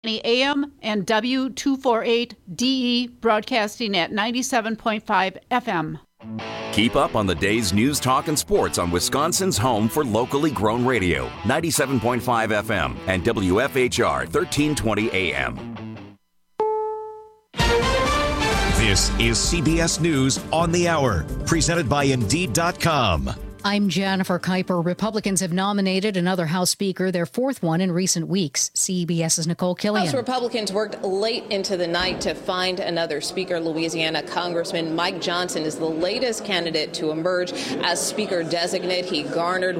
AM and W248DE broadcasting at 97.5 FM. Keep up on the day's news, talk, and sports on Wisconsin's home for locally grown radio, 97.5 FM and WFHR 1320 AM. This is CBS News on the Hour, presented by Indeed.com. I'm Jennifer Kuiper. Republicans have nominated another House Speaker, their fourth one in recent weeks. CBS's Nicole Killian. House Republicans worked late into the night to find another Speaker. Louisiana Congressman Mike Johnson is the latest candidate to emerge as Speaker designate. He garnered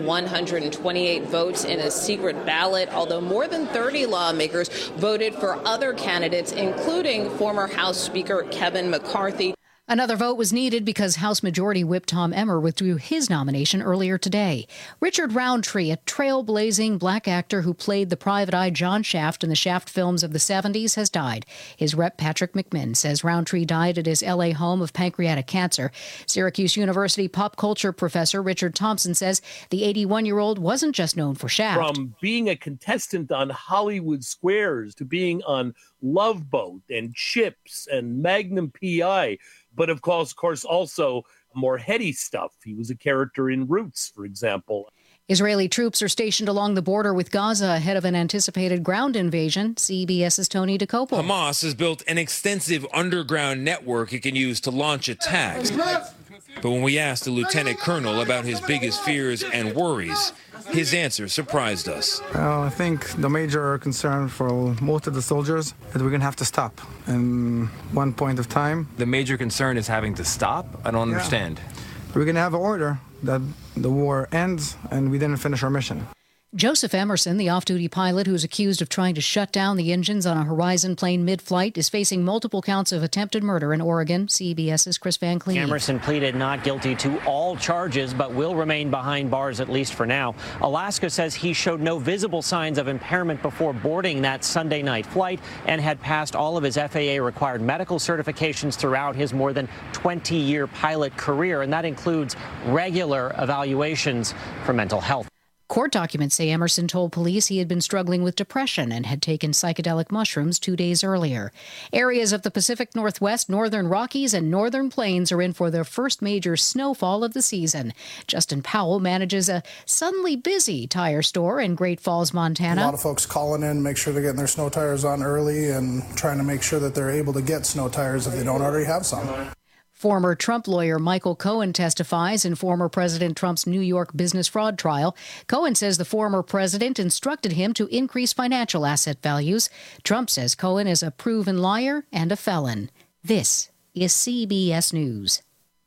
128 votes in a secret ballot, although more than 30 lawmakers voted for other candidates, including former House Speaker Kevin McCarthy. Another vote was needed because House Majority Whip Tom Emmer withdrew his nomination earlier today. Richard Roundtree, a trailblazing black actor who played the private eye John Shaft in the Shaft films of the 70s, has died. His rep, Patrick McMinn, says Roundtree died at his L.A. home of pancreatic cancer. Syracuse University pop culture professor Richard Thompson says the 81-year-old wasn't just known for Shaft. From being a contestant on Hollywood Squares to being on Love Boat and Chips and Magnum P.I., but of course, also more heady stuff. He was a character in Roots, for example. Israeli troops are stationed along the border with Gaza ahead of an anticipated ground invasion. CBS's Tony DeCopel. Hamas has built an extensive underground network it can use to launch attacks. But when we asked the lieutenant colonel about his biggest fears and worries, his answer surprised us. I think the major concern for most of the soldiers is we're going to have to stop in one point of time. The major concern is having to stop? I don't understand. We're going to have an order that the war ends and we didn't finish our mission. Joseph Emerson, the off-duty pilot who's accused of trying to shut down the engines on a Horizon plane mid-flight, is facing multiple counts of attempted murder in Oregon. CBS's Chris Van Cleave. Emerson pleaded not guilty to all charges, but will remain behind bars at least for now. Alaska says he showed no visible signs of impairment before boarding that Sunday night flight and had passed all of his FAA-required medical certifications throughout his more than 20-year pilot career, and that includes regular evaluations for mental health. Court documents say Emerson told police he had been struggling with depression and had taken psychedelic mushrooms 2 days earlier. Areas of the Pacific Northwest, Northern Rockies, and Northern Plains are in for their first major snowfall of the season. Justin Powell manages a suddenly busy tire store in Great Falls, Montana. A lot of folks calling in, make sure they're getting their snow tires on early and trying to make sure that they're able to get snow tires if they don't already have some. Former Trump lawyer Michael Cohen testifies in former President Trump's New York business fraud trial. Cohen says the former president instructed him to increase financial asset values. Trump says Cohen is a proven liar and a felon. This is CBS News.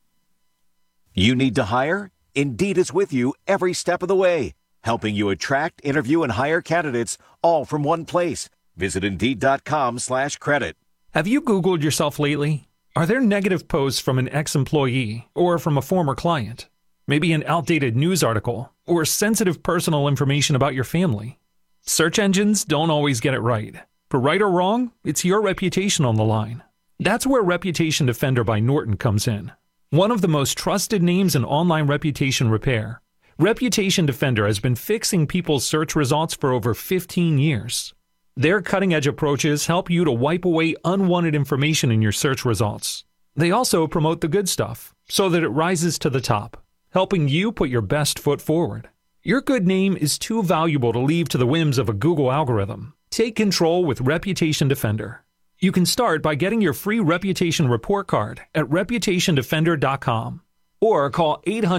You need to hire? Indeed is with you every step of the way, helping you attract, interview, and hire candidates all from one place. Visit Indeed.com/credit. Have you Googled yourself lately? Are there negative posts from an ex-employee or from a former client? Maybe an outdated news article or sensitive personal information about your family? Search engines don't always get it right. For right or wrong, it's your reputation on the line. That's where Reputation Defender by Norton comes in. One of the most trusted names in online reputation repair, Reputation Defender has been fixing people's search results for over 15 years. Their cutting-edge approaches help you to wipe away unwanted information in your search results. They also promote the good stuff so that it rises to the top, helping you put your best foot forward. Your good name is too valuable to leave to the whims of a Google algorithm. Take control with Reputation Defender. You can start by getting your free reputation report card at reputationdefender.com or call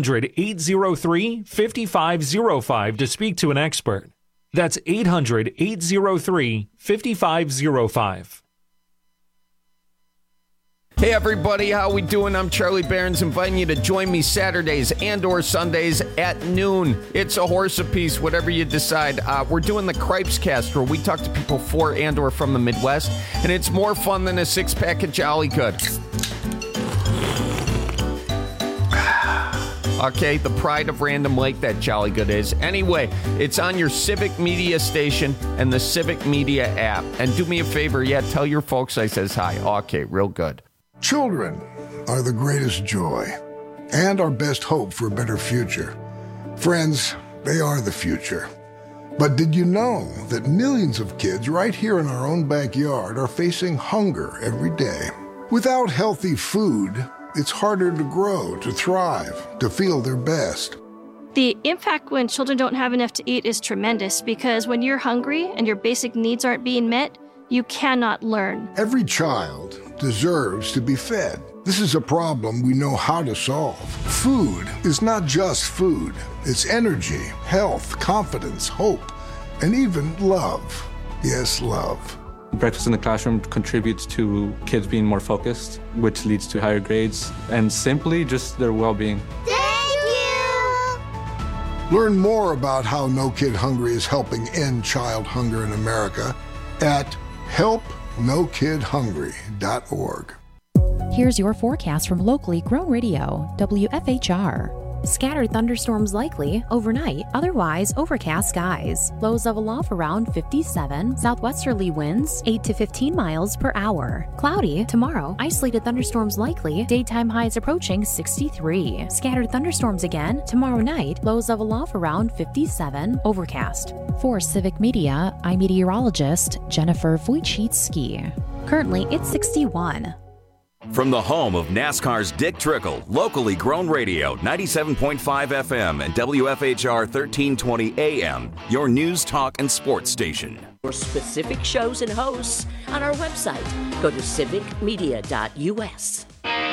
800-803-5505 to speak to an expert. That's 800-803-5505. Hey everybody, how we doing? I'm Charlie Barons, inviting you to join me Saturdays and or Sundays at noon. It's a horse apiece, whatever you decide. We're doing the Cripes Cast, where we talk to people for and or from the Midwest, and it's more fun than a six-pack of Jolly Good. Okay, the pride of Random Lake, that Jolly Good is. Anyway, it's on your Civic Media station and the Civic Media app. And do me a favor, tell your folks I says hi. Okay, real good. Children are the greatest joy and our best hope for a better future. Friends, they are the future. But did you know that millions of kids right here in our own backyard are facing hunger every day? Without healthy food, it's harder to grow, to thrive, to feel their best. The impact when children don't have enough to eat is tremendous because when you're hungry and your basic needs aren't being met, you cannot learn. Every child deserves to be fed. This is a problem we know how to solve. Food is not just food. It's energy, health, confidence, hope, and even love. Yes, love. Breakfast in the classroom contributes to kids being more focused, which leads to higher grades, and simply just their well-being. Learn more about how No Kid Hungry is helping end child hunger in America at helpnokidhungry.org. Here's your forecast from locally grown radio, WFHR. Scattered thunderstorms likely overnight, otherwise overcast skies. Lows level off around 57, southwesterly winds 8 to 15 miles per hour. Cloudy tomorrow, isolated thunderstorms likely, daytime highs approaching 63. Scattered thunderstorms again tomorrow night, lows level off around 57, overcast. For Civic Media, I'm meteorologist Jennifer Wojcicki. Currently, it's 61. From the home of NASCAR's Dick Trickle, locally grown radio, 97.5 FM and WFHR 1320 AM, your news, talk, and sports station. For specific shows and hosts on our website, go to civicmedia.us.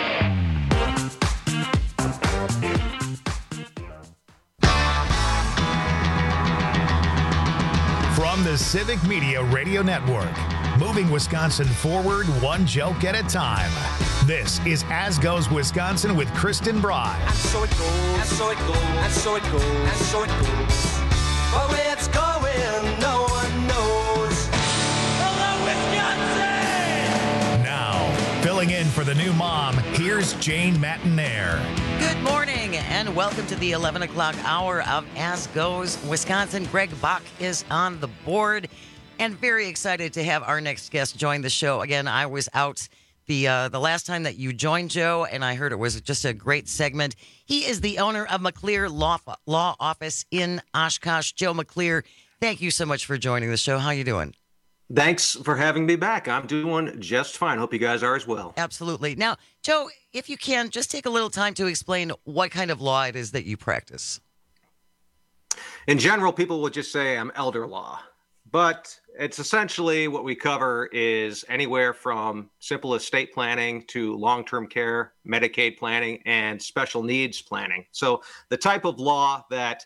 From the Civic Media Radio Network, moving Wisconsin forward one joke at a time. This is As Goes Wisconsin with Kristen Bry. And so it goes, and so it goes, and so it goes, and so it goes. But where it's going, no one knows. Hello, Wisconsin! Now, filling in for the new mom, here's Jane Matinaire. Good morning and welcome to the 11 o'clock hour of As Goes Wisconsin. Greg Bach is on the board and very excited to have our next guest join the show. Again, I was out the last time that you joined, Joe, and I heard it was just a great segment. He is the owner of McClear Law Office in Oshkosh. Joe McClear, thank you so much for joining the show. How you doing? Thanks for having me back. I'm doing just fine. Hope you guys are as well. Absolutely. Now, Joe, if you can, just take a little time to explain what kind of law it is that you practice. In general, people will just say I'm elder law, but it's essentially what we cover is anywhere from simple estate planning to long-term care, Medicaid planning, and special needs planning. So the type of law that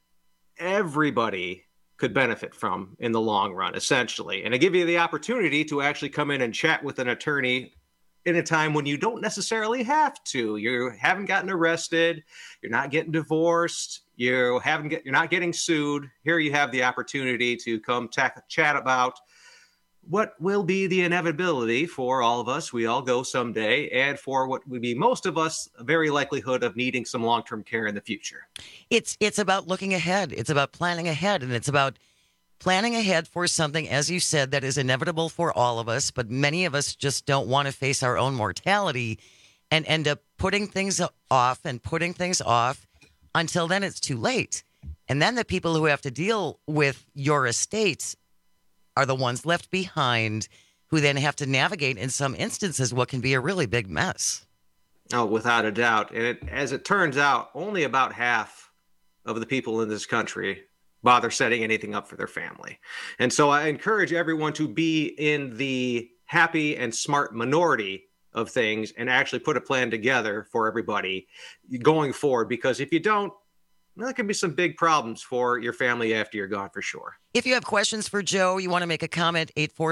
everybody could benefit from in the long run, essentially. And I give you the opportunity to actually come in and chat with an attorney in a time when you don't necessarily have to. You haven't gotten arrested. You're not getting divorced. You're not getting sued. Here you have the opportunity to come chat about what will be the inevitability for all of us. We all go someday, and for what would be most of us, a very likelihood of needing some long-term care in the future. It's about looking ahead. It's about planning ahead, and it's about planning ahead for something, as you said, that is inevitable for all of us, but many of us just don't want to face our own mortality and end up putting things off until then it's too late. And then the people who have to deal with your estates are the ones left behind who then have to navigate, in some instances, what can be a really big mess. Oh, without a doubt. And as it turns out, only about half of the people in this country bother setting anything up for their family. And so I encourage everyone to be in the happy and smart minority of things and actually put a plan together for everybody going forward, because if you don't, there can be some big problems for your family after you're gone, for sure. If you have questions for Joe, you want to make a comment,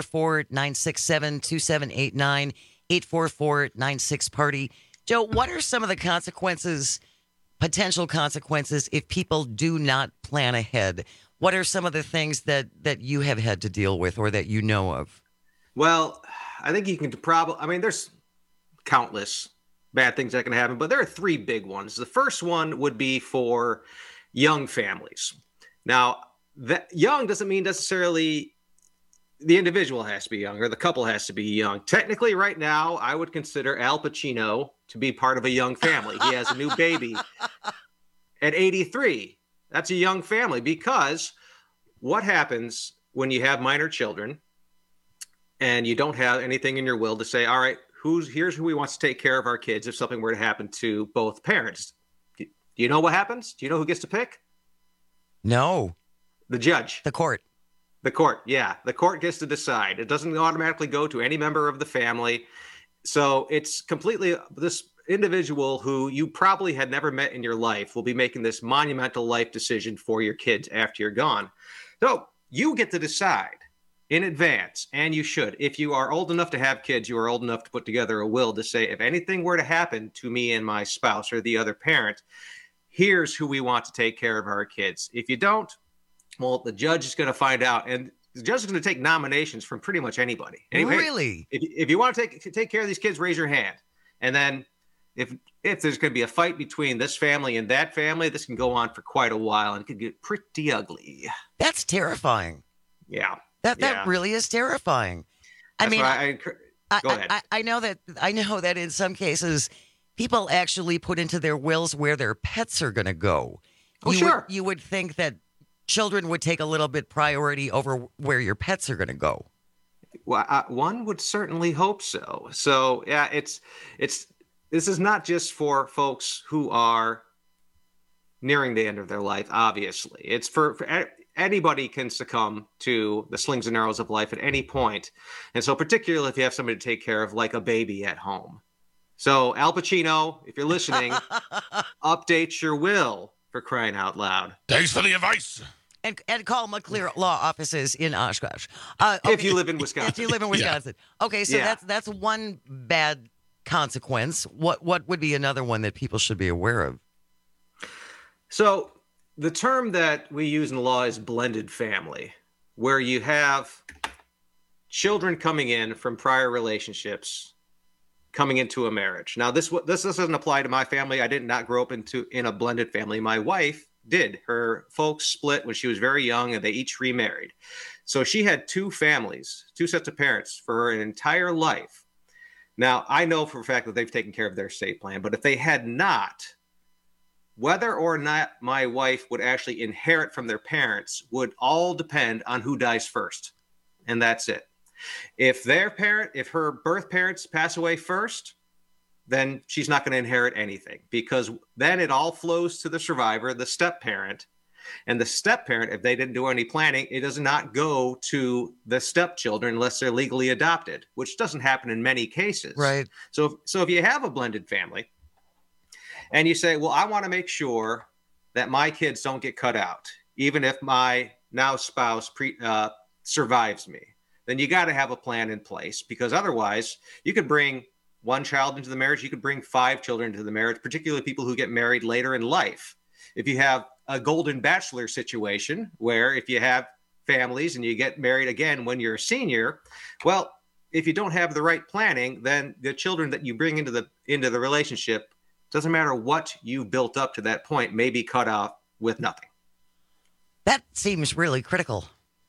844-967-2789, 844-96-PARTY. Joe, what are some of the potential consequences if people do not plan ahead? What are some of the things that you have had to deal with or that you know of? Well, I think you can there's countless bad things that can happen, but there are three big ones. The first one would be for young families. Now, that young doesn't mean necessarily the individual has to be young or the couple has to be young. Technically, right now, I would consider Al Pacino to be part of a young family. He has a new baby at 83. That's a young family, because what happens when you have minor children and you don't have anything in your will to say, all right, here's who wants to take care of our kids if something were to happen to both parents? Do you know what happens? Do you know who gets to pick? No. The judge. The court. The court, yeah. The court gets to decide. It doesn't automatically go to any member of the family. So it's completely, this individual who you probably had never met in your life will be making this monumental life decision for your kids after you're gone. So you get to decide in advance, and you should. If you are old enough to have kids, you are old enough to put together a will to say, if anything were to happen to me and my spouse or the other parent, here's who we want to take care of our kids. If you don't, well, the judge is going to find out, and the judge is going to take nominations from pretty much anybody. Anyway, really? If you want to take care of these kids, raise your hand. And then if there's going to be a fight between this family and that family, this can go on for quite a while and it could get pretty ugly. That's terrifying. Yeah. That really is terrifying. Go ahead. I know that in some cases, people actually put into their wills where their pets are going to go. Sure. You would think that children would take a little bit priority over where your pets are going to go. Well, one would certainly hope so. So yeah, this is not just for folks who are nearing the end of their life. Obviously, it's for anybody can succumb to the slings and arrows of life at any point. And so particularly if you have somebody to take care of, like a baby at home. So Al Pacino, if you're listening, update your will, for crying out loud. Thanks for the advice. And call McClear Law Offices in Oshkosh. If you live in Wisconsin. If you live in Wisconsin. Yeah. Okay, so that's one bad consequence. What would be another one that people should be aware of? So the term that we use in the law is blended family, where you have children coming in from prior relationships coming into a marriage. Now, this doesn't apply to my family. I did not grow up in a blended family. My wife did. Her folks split when she was very young, and they each remarried. So she had two families, two sets of parents for her entire life. Now, I know for a fact that they've taken care of their estate plan, but if they had not, whether or not my wife would actually inherit from their parents would all depend on who dies first. And that's it. If her birth parents pass away first, then she's not going to inherit anything, because then it all flows to the survivor, the step parent. And the step parent, if they didn't do any planning, it does not go to the stepchildren unless they're legally adopted, which doesn't happen in many cases. Right. So if you have a blended family and you say, well, I want to make sure that my kids don't get cut out, even if my now spouse survives me, then you got to have a plan in place, because otherwise you could bring one child into the marriage. You could bring 5 children into the marriage, particularly people who get married later in life. If you have a golden bachelor situation where if you have families and you get married again when you're a senior, well, if you don't have the right planning, then the children that you bring into the relationship, doesn't matter what you built up to that point, may be cut off with nothing. That seems really critical.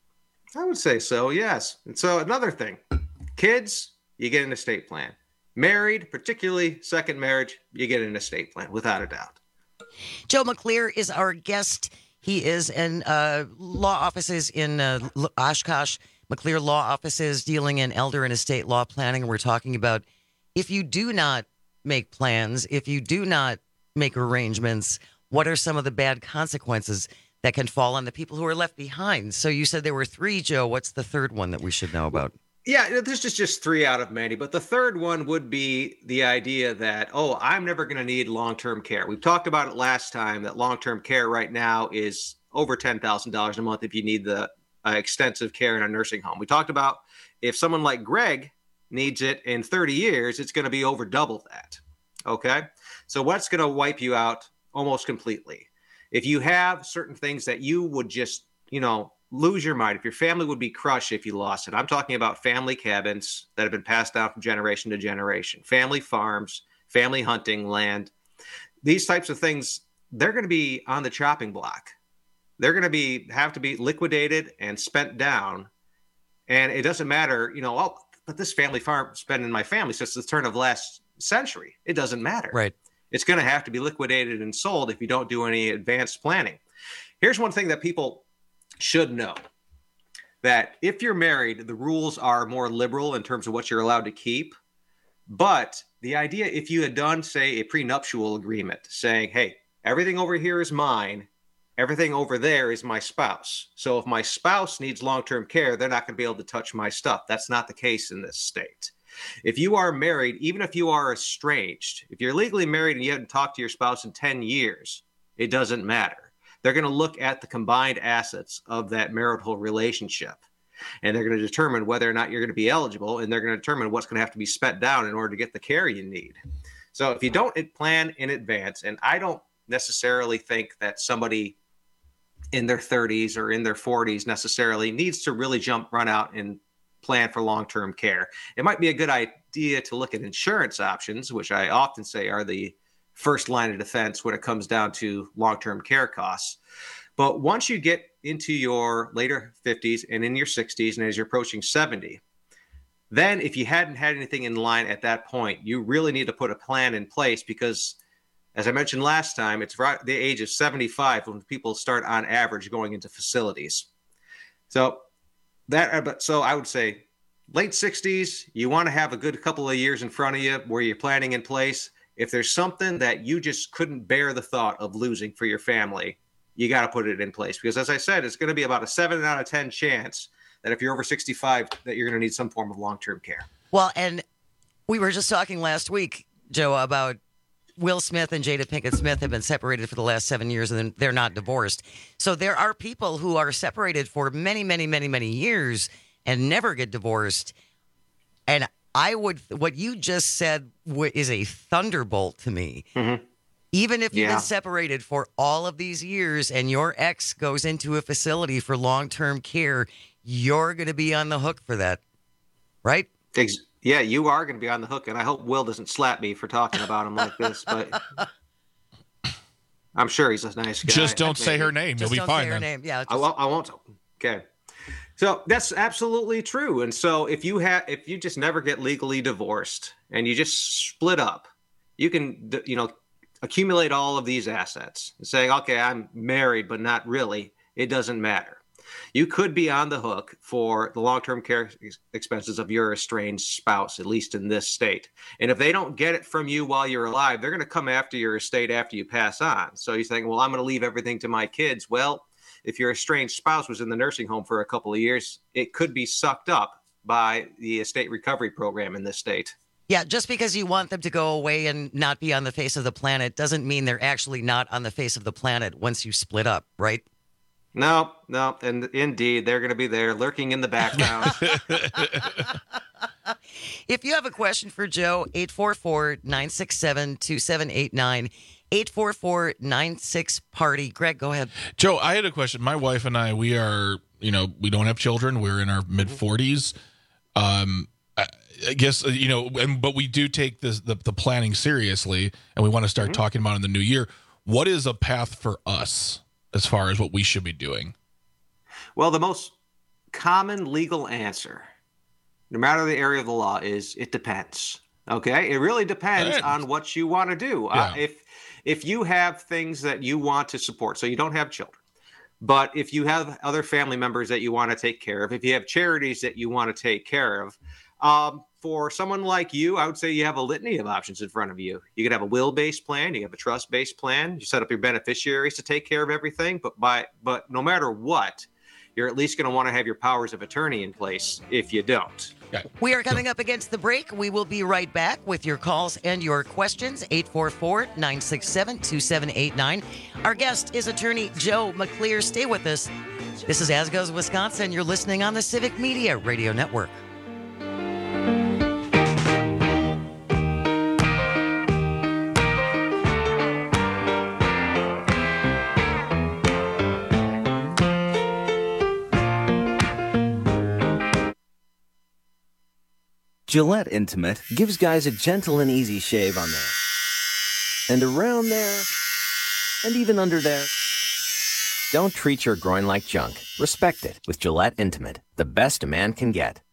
I would say so, yes. And so another thing, kids, you get an estate plan. Married, particularly second marriage, you get an estate plan, without a doubt. Joe McClear is our guest. He is in law offices in Oshkosh, McClear Law Offices, dealing in elder and estate law planning. We're talking about if you do not make plans, if you do not make arrangements, what are some of the bad consequences that can fall on the people who are left behind? So you said there were 3, Joe. What's the third one that we should know about? Yeah, this is just 3 out of many, but the third one would be the idea that, I'm never going to need long-term care. We've talked about it last time, that long-term care right now is over $10,000 a month if you need the extensive care in a nursing home. We talked about if someone like Greg needs it in 30 years, it's going to be over double that. Okay? So what's going to wipe you out almost completely? If you have certain things that you would just, lose your mind, if your family would be crushed if you lost it. I'm talking about family cabins that have been passed down from generation to generation, family farms, family hunting land. These types of things, they're going to be on the chopping block. They're going to have to be liquidated and spent down. And it doesn't matter, but this family farm's been in my family since the turn of last century. It doesn't matter. Right. It's going to have to be liquidated and sold if you don't do any advanced planning. Here's one thing that people should know that if you're married, the rules are more liberal in terms of what you're allowed to keep. But the idea, if you had done, say, a prenuptial agreement saying, hey, everything over here is mine, everything over there is my spouse. So if my spouse needs long-term care, they're not going to be able to touch my stuff. That's not the case in this state. If you are married, even if you are estranged, if you're legally married and you haven't talked to your spouse in 10 years, it doesn't matter. They're going to look at the combined assets of that marital relationship, and they're going to determine whether or not you're going to be eligible, and they're going to determine what's going to have to be spent down in order to get the care you need. So if you don't plan in advance, and I don't necessarily think that somebody in their 30s or in their 40s necessarily needs to really run out and plan for long-term care. It might be a good idea to look at insurance options, which I often say are the first line of defense when it comes down to long-term care costs. But once you get into your later 50s and in your 60s, and as you're approaching 70, then if you hadn't had anything in line at that point, you really need to put a plan in place, because as I mentioned last time, it's right at the age of 75 when people start on average going into facilities. So I would say late 60s, you want to have a good couple of years in front of you where you're planning in place. If there's something that you just couldn't bear the thought of losing for your family, you got to put it in place. Because as I said, it's going to be about a 7 out of 10 chance that if you're over 65, that you're going to need some form of long-term care. Well, and we were just talking last week, Joe, about Will Smith and Jada Pinkett Smith have been separated for the last 7 years, and they're not divorced. So there are people who are separated for many, many, many, many years and never get divorced. And what you just said is a thunderbolt to me. Mm-hmm. Even if you've been separated for all of these years and your ex goes into a facility for long-term care, you're going to be on the hook for that, right? Yeah, you are going to be on the hook, and I hope Will doesn't slap me for talking about him like this, but I'm sure he's a nice guy. Just don't say her name. You'll be fine. Her name. Yeah, I won't. Okay. So that's absolutely true. And so if you just never get legally divorced and you just split up, you can, accumulate all of these assets and saying, okay, I'm married, but not really. It doesn't matter. You could be on the hook for the long-term care expenses of your estranged spouse, at least in this state. And if they don't get it from you while you're alive, they're going to come after your estate after you pass on. So you think, well, I'm going to leave everything to my kids. Well, if your estranged spouse was in the nursing home for a couple of years, it could be sucked up by the estate recovery program in this state. Yeah, just because you want them to go away and not be on the face of the planet doesn't mean they're actually not on the face of the planet once you split up, right? No, and indeed, they're going to be there lurking in the background. If you have a question for Joe, 844-967-2789, 844-96-PARTY. Greg, go ahead. Joe, I had a question. My wife and I, we are, we don't have children. We're in our mid-40s. I guess, but we do take the planning seriously, and we want to start talking about it in the new year. What is a path for us as far as what we should be doing? Well, the most common legal answer, no matter the area of the law, is it depends. Okay? It really depends on what you want to do. Yeah. If you have things that you want to support, so you don't have children, but if you have other family members that you want to take care of, if you have charities that you want to take care of, for someone like you, I would say you have a litany of options in front of you. You could have a will-based plan. You have a trust-based plan. You set up your beneficiaries to take care of everything. But no matter what, you're at least going to want to have your powers of attorney in place if you don't. Okay. We are coming up against the break. We will be right back with your calls and your questions. 844-967-2789. Our guest is attorney Joe McClear. Stay with us. This is As Goes Wisconsin. You're listening on the Civic Media Radio Network. Gillette Intimate gives guys a gentle and easy shave on there, and around there, and even under there. Don't treat your groin like junk. Respect it with Gillette Intimate, the best a man can get.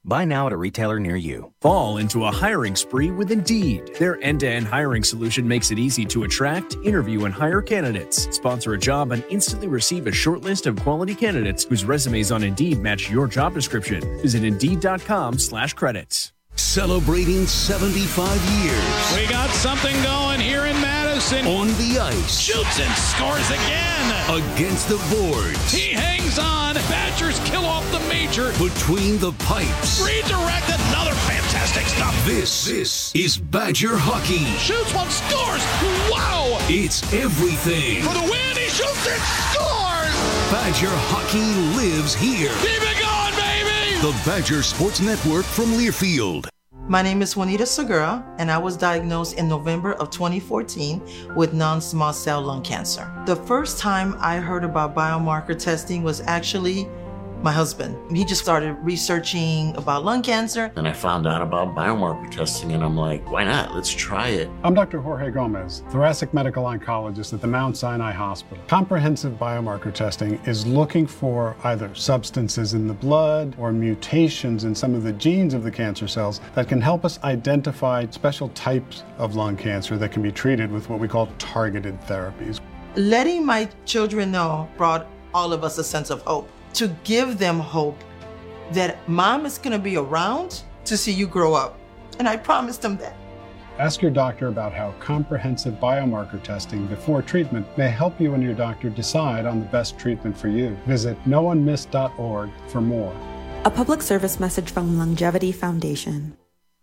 Buy now at a retailer near you. Fall into a hiring spree with Indeed. Their end-to-end hiring solution makes it easy to attract, interview, and hire candidates. Sponsor a job and instantly receive a short list of quality candidates whose resumes on Indeed match your job description. Visit Indeed.com/credits. Celebrating 75 years. We got something going here in Madison. On the ice. Shoots and scores again. Against the boards. He hangs on. Badgers kill off the major. Between the pipes. Redirect, another fantastic stop. This is Badger hockey. Shoots one, scores. Wow. It's everything. For the win, he shoots and scores. Badger hockey lives here. Keep it going, baby. The Badger Sports Network from Learfield. My name is Juanita Segura, and I was diagnosed in November of 2014 with non-small cell lung cancer. The first time I heard about biomarker testing was actually my husband. He just started researching about lung cancer. And I found out about biomarker testing, and I'm like, why not? Let's try it. I'm Dr. Jorge Gomez, thoracic medical oncologist at the Mount Sinai Hospital. Comprehensive biomarker testing is looking for either substances in the blood or mutations in some of the genes of the cancer cells that can help us identify special types of lung cancer that can be treated with what we call targeted therapies. Letting my children know brought all of us a sense of hope. To give them hope that mom is going to be around to see you grow up. And I promised them that. Ask your doctor about how comprehensive biomarker testing before treatment may help you and your doctor decide on the best treatment for you. Visit noonemiss.org for more. A public service message from Longevity Foundation.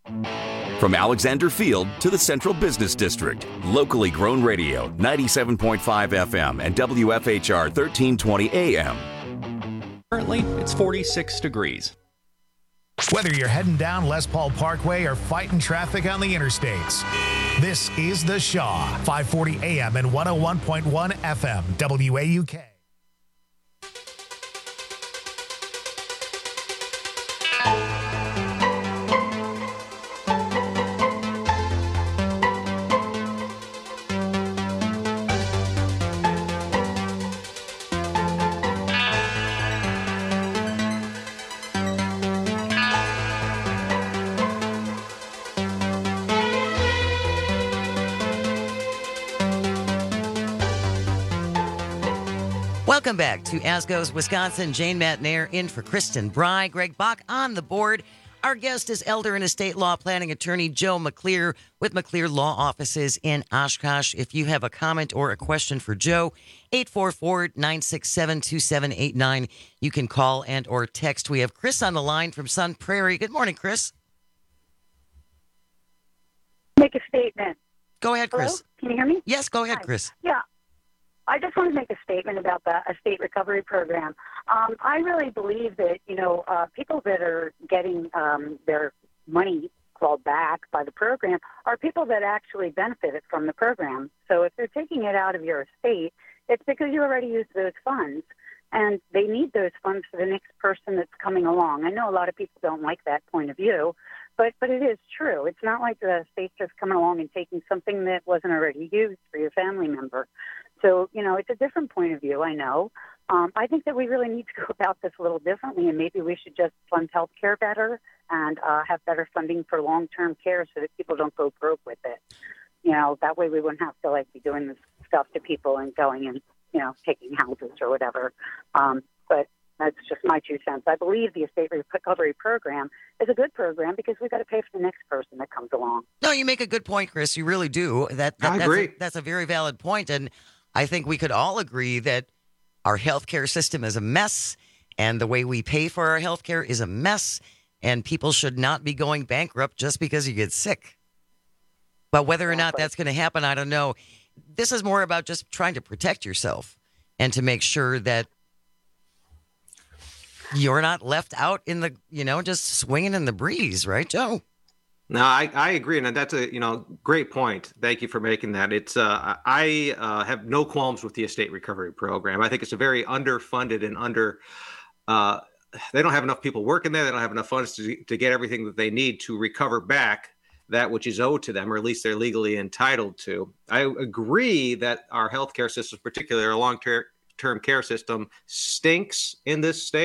From Alexander Field to the Central Business District, locally grown radio, 97.5 FM and WFHR 1320 AM. Currently, it's 46 degrees. Whether you're heading down Les Paul Parkway or fighting traffic on the interstates, this is The Shaw, 540 AM and 101.1 FM, WAUK. Welcome back to As Goes Wisconsin. Jane Matnair in for Kristen Bry. Greg Bach on the board. Our guest is elder and estate law planning attorney Joe McClear with McClear Law Offices in Oshkosh. If you have a comment or a question for Joe, 844-967-2789. You can call and or text. We have Chris on the line from Sun Prairie. Good morning, Chris. Make a statement. Go ahead, Chris. Hello? Can you hear me? Yes, go ahead, Hi. Chris. Yeah. I just want to make a statement about the estate recovery program. I really believe that, people that are getting their money clawed back by the program are people that actually benefited from the program. So if they're taking it out of your estate, it's because you already used those funds, and they need those funds for the next person that's coming along. I know a lot of people don't like that point of view, but it is true. It's not like the estate's just coming along and taking something that wasn't already used for your family member. So, it's a different point of view, I know. I think that we really need to go about this a little differently, and maybe we should just fund health care better and have better funding for long-term care so that people don't go broke with it. That way we wouldn't have to, be doing this stuff to people and going and, taking houses or whatever. But that's just my 2 cents. I believe the estate recovery program is a good program because we've got to pay for the next person that comes along. No, you make a good point, Chris. You really do. I agree. That's a very valid point, and I think we could all agree that our healthcare system is a mess, and the way we pay for our healthcare is a mess, and people should not be going bankrupt just because you get sick. But whether or not that's going to happen, I don't know. This is more about just trying to protect yourself and to make sure that you're not left out in the, just swinging in the breeze, right, Joe? No, I agree, and that's a great point. Thank you for making that. It's I have no qualms with the estate recovery program. I think it's a very underfunded and they don't have enough people working there. They don't have enough funds to get everything that they need to recover back that which is owed to them, or at least they're legally entitled to. I agree that our healthcare system, particularly our long-term care system, stinks in this state.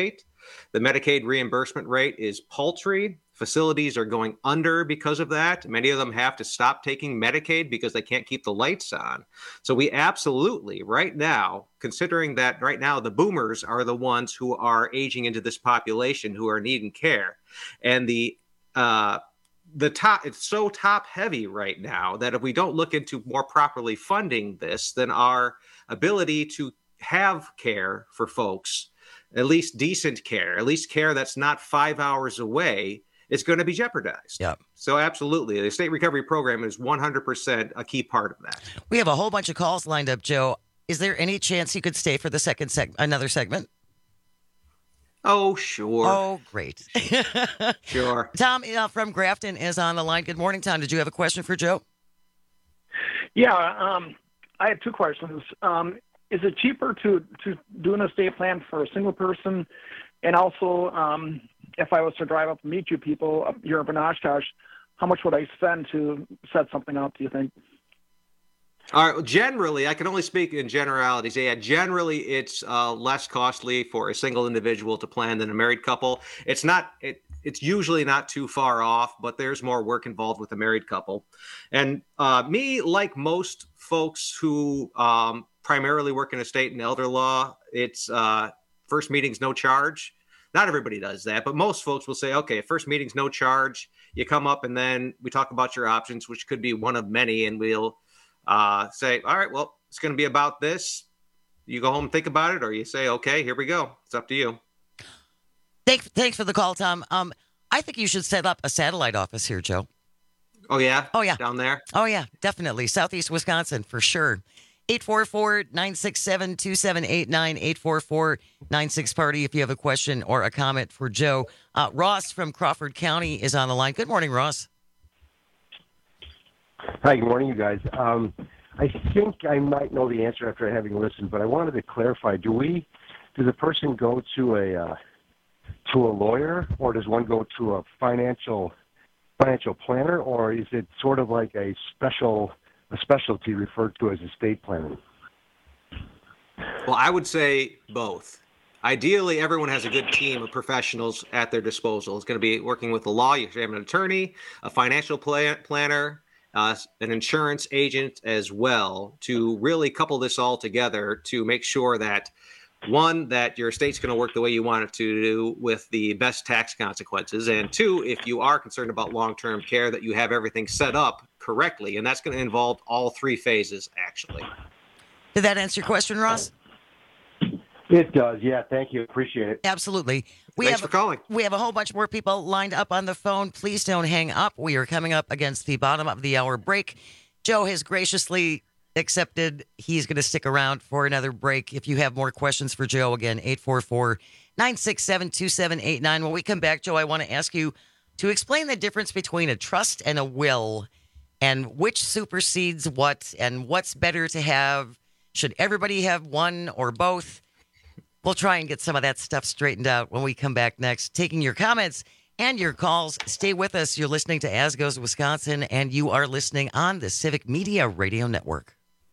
The Medicaid reimbursement rate is paltry. Facilities are going under because of that. Many of them have to stop taking Medicaid because they can't keep the lights on. So we absolutely, right now, considering that right now the boomers are the ones who are aging into this population who are needing care. And the top, it's so top heavy right now that if we don't look into more properly funding this, then our ability to have care for folks, at least decent care, at least care that's not 5 hours away, is going to be jeopardized. Yeah. So absolutely, the state recovery program is 100% a key part of that. We have a whole bunch of calls lined up, Joe. Is there any chance you could stay for the another segment? Oh, sure. Oh, great. Sure. Tom from Grafton is on the line. Good morning, Tom. Did you have a question for Joe? Yeah, I have two questions. Is it cheaper to do an estate plan for a single person? And also, if I was to drive up and meet you people up here in Oshkosh, how much would I spend to set something up, do you think? All right. Well, generally, I can only speak in generalities. Yeah, generally, it's less costly for a single individual to plan than a married couple. It's usually not too far off, but there's more work involved with a married couple. And me, like most folks who primarily work in estate and elder law, it's first meeting's no charge. Not everybody does that, but most folks will say, okay, first meeting's no charge. You come up and then we talk about your options, which could be one of many, and we'll say, all right, well, it's going to be about this. You go home and think about it, or you say, okay, here we go. It's up to you. Thanks for the call, Tom. I think you should set up a satellite office here, Joe. Oh, yeah? Oh, yeah. Down there? Oh, yeah, definitely. Southeast Wisconsin, for sure. 844-967-2789, 844-96-PARTY if you have a question or a comment for Joe. Ross from Crawford County is on the line. Good morning, Ross. Hi, good morning, you guys. I think I might know the answer after having listened, but I wanted to clarify. Does the person go to a lawyer, or does one go to a financial planner, or is it sort of like a specialty referred to as estate planning? Well, I would say both. Ideally, everyone has a good team of professionals at their disposal. It's going to be working with the law. You have an attorney, a financial planner, an insurance agent as well, to really couple this all together to make sure that, one, that your estate's going to work the way you want it to do with the best tax consequences, and two, if you are concerned about long-term care, that you have everything set up correctly, and that's going to involve all three phases, actually. Did that answer your question, Ross? It does, yeah. Thank you. Appreciate it. Absolutely. Thanks for calling. We have a whole bunch more people lined up on the phone. Please don't hang up. We are coming up against the bottom of the hour break. Joe has graciously accepted he's going to stick around for another break. If you have more questions for Joe, again, 844-967-2789. When we come back, Joe, I want to ask you to explain the difference between a trust and a will, and which supersedes what, and what's better to have. Should everybody have one or both? We'll try and get some of that stuff straightened out when we come back next. Taking your comments and your calls. Stay with us. You're listening to As Goes Wisconsin, and you are listening on the Civic Media Radio Network.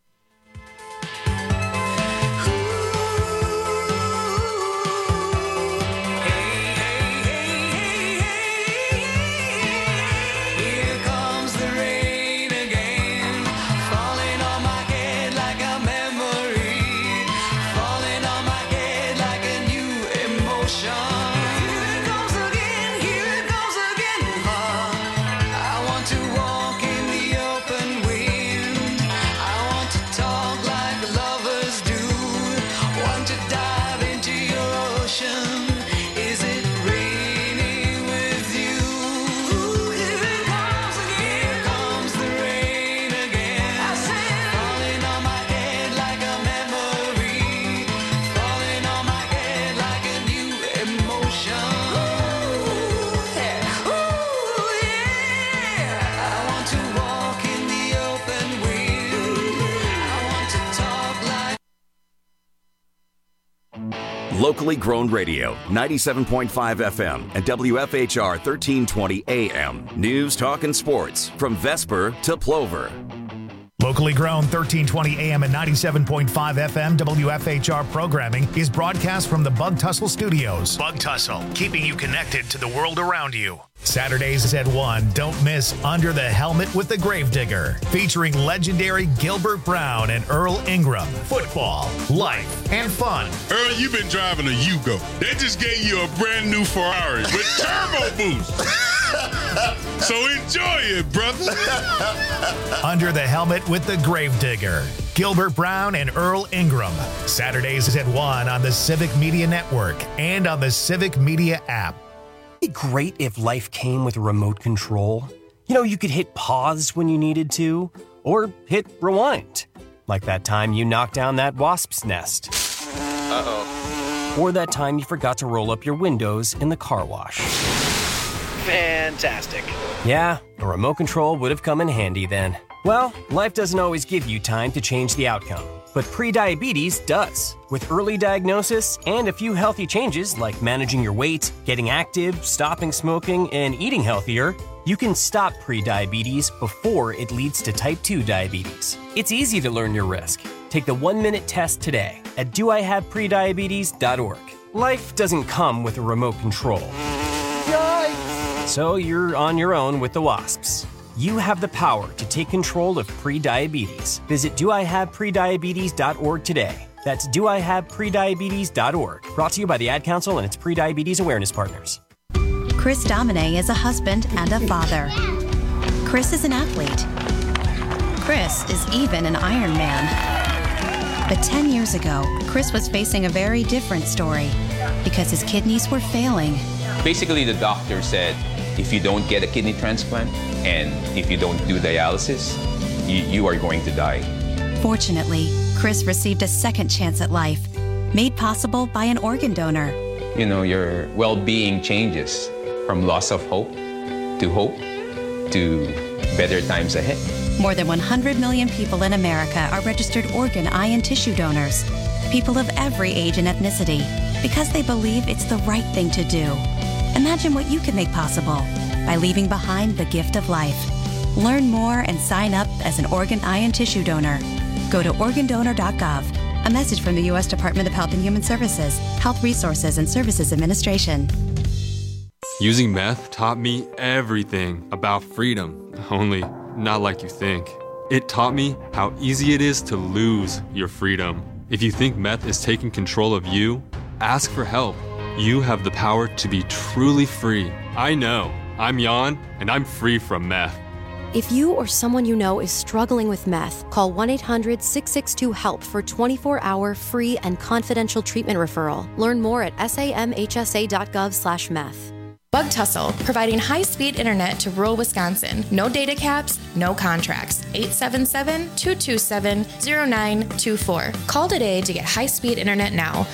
Locally grown radio, 97.5 FM and WFHR 1320 AM. News, talk, and sports from Vesper to Plover. Locally grown 1320 AM and 97.5 FM WFHR programming is broadcast from the Bug Tussle Studios. Bug Tussle, keeping you connected to the world around you. Saturdays at 1, don't miss Under the Helmet with the Gravedigger, featuring legendary Gilbert Brown and Earl Ingram. Football, life, and fun. Earl, you've been driving a Yugo. They just gave you a brand new Ferrari with turbo boost. So enjoy it, brother. Under the Helmet with the Gravedigger, Gilbert Brown and Earl Ingram. Saturdays at 1 on the Civic Media Network and on the Civic Media app. It'd be great if life came with a remote control. You know, you could hit pause when you needed to, or hit rewind. Like that time you knocked down that wasp's nest. Uh-oh. Or that time you forgot to roll up your windows in the car wash. Fantastic. Yeah, a remote control would have come in handy then. Well, life doesn't always give you time to change the outcome, but prediabetes does. With early diagnosis and a few healthy changes like managing your weight, getting active, stopping smoking, and eating healthier, you can stop prediabetes before it leads to type 2 diabetes. It's easy to learn your risk. Take the 1-minute test today at doihaveprediabetes.org. Life doesn't come with a remote control. Yikes! So you're on your own with the wasps. You have the power to take control of prediabetes. Visit doihaveprediabetes.org today. That's doihaveprediabetes.org. Brought to you by the Ad Council and its Prediabetes Awareness Partners. Chris Domine is a husband and a father. Chris is an athlete. Chris is even an Iron Man. But 10 years ago, Chris was facing a very different story because his kidneys were failing. Basically, the doctor said, if you don't get a kidney transplant and if you don't do dialysis, you are going to die. Fortunately, Chris received a second chance at life, made possible by an organ donor. You know, your well-being changes from loss of hope to better times ahead. More than 100 million people in America are registered organ, eye, and tissue donors. People of every age and ethnicity, because they believe it's the right thing to do. Imagine what you can make possible by leaving behind the gift of life. Learn more and sign up as an organ, eye, and tissue donor. Go to organdonor.gov. A message from the U.S. Department of Health and Human Services, Health Resources and Services Administration. Using meth taught me everything about freedom, only not like you think. It taught me how easy it is to lose your freedom. If you think meth is taking control of you, ask for help. You have the power to be truly free. I know. I'm Jan, and I'm free from meth. If you or someone you know is struggling with meth, call 1-800-662-HELP for 24-hour free and confidential treatment referral. Learn more at samhsa.gov/meth. Bug Tussle, providing high-speed internet to rural Wisconsin. No data caps, no contracts. 877-227-0924. Call today to get high-speed internet now.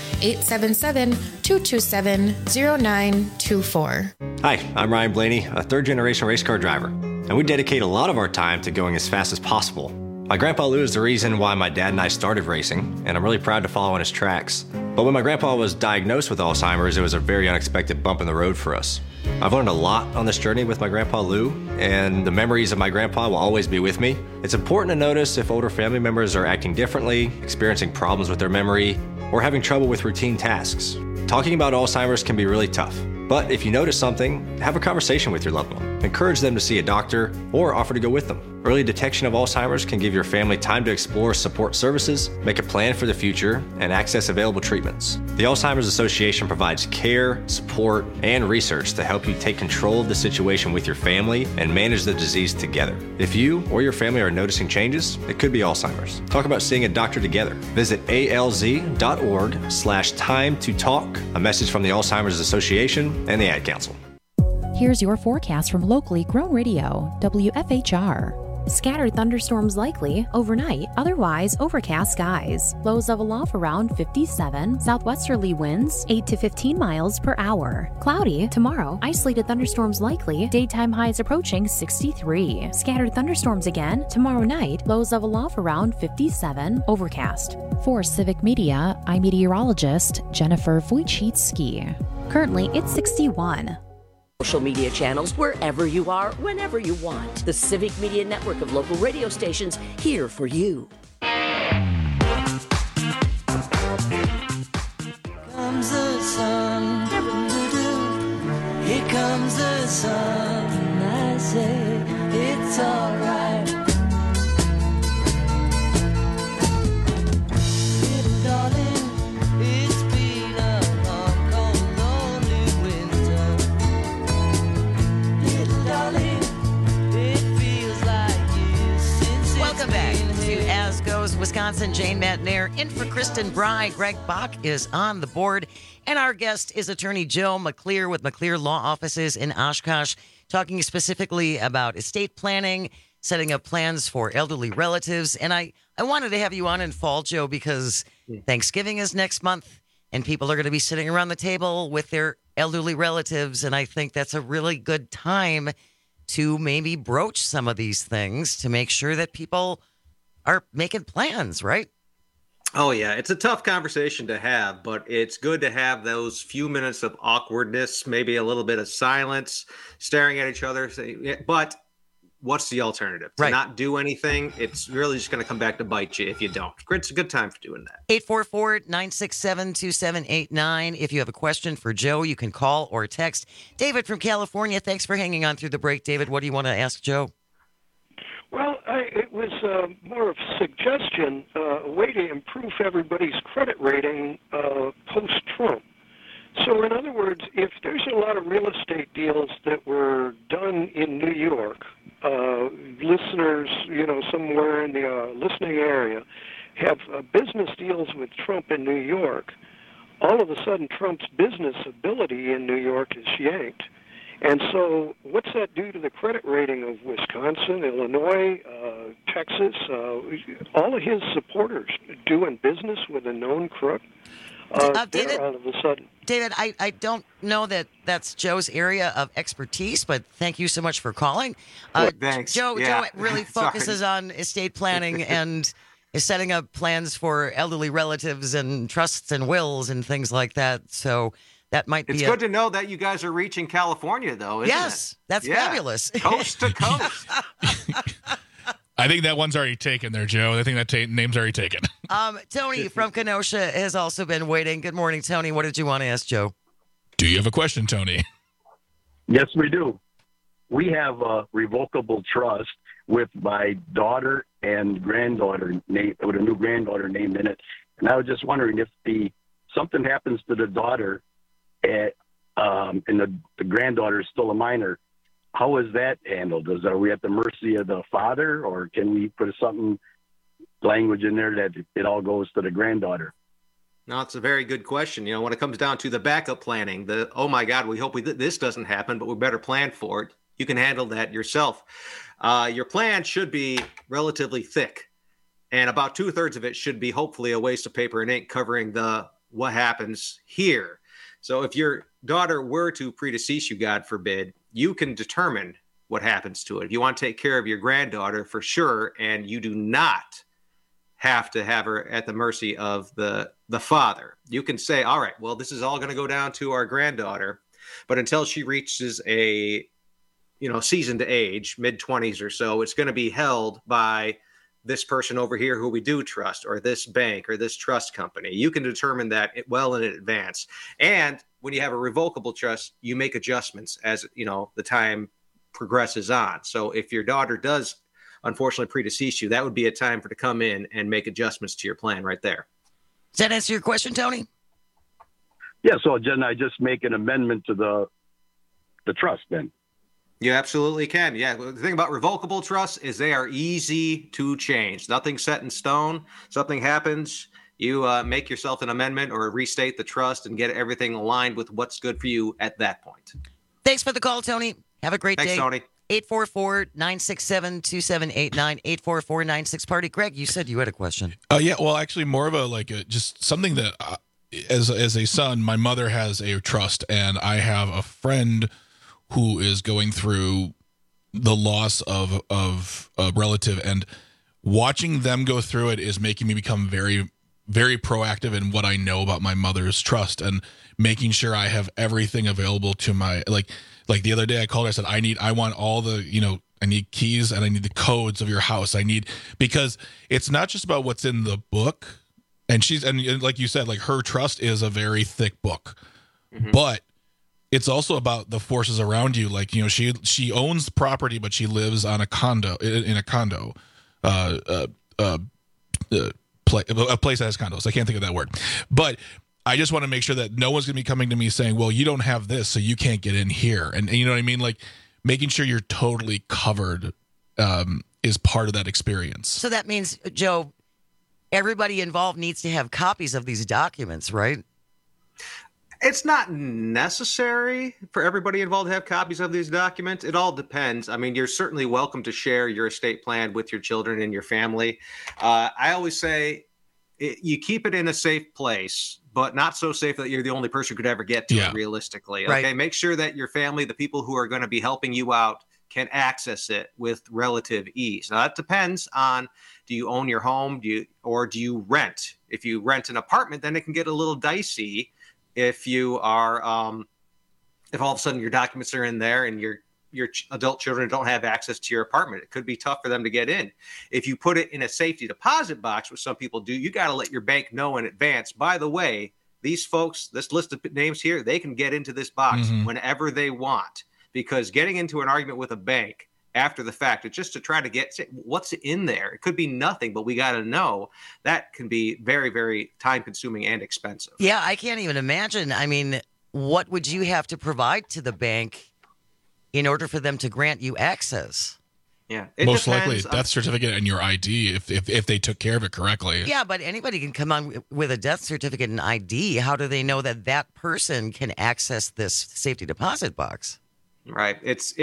877-227-0924. Hi, I'm Ryan Blaney, a third-generation race car driver, and we dedicate a lot of our time to going as fast as possible. My grandpa Lou is the reason why my dad and I started racing, and I'm really proud to follow in his tracks. But when my grandpa was diagnosed with Alzheimer's, it was a very unexpected bump in the road for us. I've learned a lot on this journey with my grandpa Lou, and the memories of my grandpa will always be with me. It's important to notice if older family members are acting differently, experiencing problems with their memory, or having trouble with routine tasks. Talking about Alzheimer's can be really tough. But if you notice something, have a conversation with your loved one. Encourage them to see a doctor or offer to go with them. Early detection of Alzheimer's can give your family time to explore support services, make a plan for the future, and access available treatments. The Alzheimer's Association provides care, support, and research to help you take control of the situation with your family and manage the disease together. If you or your family are noticing changes, it could be Alzheimer's. Talk about seeing a doctor together. Visit alz.org/time to talk. A message from the Alzheimer's Association and the Ad Council. Here's your forecast from locally grown radio, WFHR. Scattered thunderstorms likely overnight, otherwise overcast skies. Lows of aloft around 57, southwesterly winds 8 to 15 miles per hour. Cloudy tomorrow, isolated thunderstorms likely, daytime highs approaching 63. Scattered thunderstorms again tomorrow night, lows of aloft around 57, overcast. For Civic Media, I'm meteorologist Jennifer Wojcicki. Currently, it's 61. Social media channels wherever you are, whenever you want. The Civic Media Network of local radio stations here for you. Comes the sun. Here comes the sun. I say it's alright. Little darling, it's been a long, cold, lonely winter. Little darling, it feels like years since Welcome back to As Goes Wisconsin. Jane Matnair in for Kristen Bry. Greg Bach is on the board. And our guest is attorney Joe McClear with McClear Law Offices in Oshkosh, talking specifically about estate planning, setting up plans for elderly relatives. And I wanted to have you on in fall, Joe, because Thanksgiving is next month and people are going to be sitting around the table with their elderly relatives. And I think that's a really good time to maybe broach some of these things to make sure that people are making plans, right? Oh, yeah. It's a tough conversation to have, but it's good to have those few minutes of awkwardness, maybe a little bit of silence, staring at each other. But what's the alternative? To not do anything, it's really just going to come back to bite you if you don't. It's a good time for doing that. 844-967-2789. If you have a question for Joe, you can call or text. David from California, thanks for hanging on through the break. David, what do you want to ask Joe? Well, it was more of a suggestion, a way to improve everybody's credit rating post-Trump. So, in other words, if there's a lot of real estate deals that were done in New York, listeners, somewhere in the listening area have business deals with Trump in New York, all of a sudden Trump's business ability in New York is yanked. And so what's that do to the credit rating of Wisconsin, Illinois, Texas, all of his supporters doing business with a known crook? David, all of a sudden. David, I don't know that that's Joe's area of expertise, but thank you so much for calling. Thanks. Joe really focuses on estate planning and is setting up plans for elderly relatives and trusts and wills and things like that. So that might be. It's good to know that you guys are reaching California, though, isn't it? Yes, that's fabulous. Coast to coast. I think that one's already taken there, Joe. I think that name's already taken. Tony from Kenosha has also been waiting. Good morning, Tony. What did you want to ask Joe? Do you have a question, Tony? Yes, we do. We have a revocable trust with my daughter and granddaughter, with a new granddaughter named in it. And I was just wondering if something happens to the daughter and the granddaughter is still a minor, how is that handled? Are we at the mercy of the father, or can we put something language in there that it all goes to the granddaughter? No, it's a very good question. When it comes down to the backup planning, oh my God, we hope this doesn't happen, but we better plan for it. You can handle that yourself. Your plan should be relatively thick, and about 2/3 of it should be hopefully a waste of paper and ink covering what happens here. So if your daughter were to predecease you, God forbid, you can determine what happens to it. If you want to take care of your granddaughter, for sure, and you do not have to have her at the mercy of the father. You can say, all right, well, this is all going to go down to our granddaughter, but until she reaches a seasoned age, mid-20s or so, it's going to be held by this person over here who we do trust, or this bank, or this trust company. You can determine that well in advance. And when you have a revocable trust, you make adjustments as the time progresses on. So if your daughter does unfortunately predecease you, that would be a time for to come in and make adjustments to your plan right there. Does that answer your question, Tony? Yeah, so Jen, I just make an amendment to the trust then. You absolutely can. Yeah, the thing about revocable trusts is they are easy to change. Nothing's set in stone. Something happens, you make yourself an amendment or restate the trust and get everything aligned with what's good for you at that point. Thanks for the call, Tony. Have a great day. Thanks, Tony. 844-967-2789, 844-96-PARTY. Greg, you said you had a question. Yeah, well, actually more of just something that as a son, my mother has a trust, and I have a friend who is going through the loss of a relative, and watching them go through it is making me become very, very proactive in what I know about my mother's trust and making sure I have everything available to my, Like the other day I called her, I said, I want all the, I need keys and I need the codes of your house. Because it's not just about what's in the book. And and like you said, like her trust is a very thick book, but it's also about the forces around you. Like, she owns the property, but she lives on a condo, in a condo, a place that has condos. I can't think of that word, but I just want to make sure that no one's going to be coming to me saying, well, you don't have this, so you can't get in here. And you know what I mean? Like making sure you're totally covered is part of that experience. So that means, Joe, everybody involved needs to have copies of these documents, right? It's not necessary for everybody involved to have copies of these documents. It all depends. I mean, you're certainly welcome to share your estate plan with your children and your family. I always say you keep it in a safe place, but not so safe that you're the only person who could ever get to it realistically. Okay, Right. Make sure that your family, the people who are going to be helping you out, can access it with relative ease. Now, that depends on, do you own your home? Do you rent? If you rent an apartment, then it can get a little dicey. If you are, if all of a sudden your documents are in there and your adult children don't have access to your apartment, it could be tough for them to get in. If you put it in a safety deposit box, which some people do, you got to let your bank know in advance. By the way, these folks, this list of names here, they can get into this box whenever they want, because getting into an argument with a bank after the fact, it's just to try to get what's in there. It could be nothing, but we got to know. That can be very, very time consuming and expensive. Yeah, I can't even imagine. I mean, what would you have to provide to the bank in order for them to grant you access? Yeah, most likely death certificate and your ID if they took care of it correctly. Yeah, but anybody can come on with a death certificate and ID. How do they know that that person can access this safety deposit box? Right.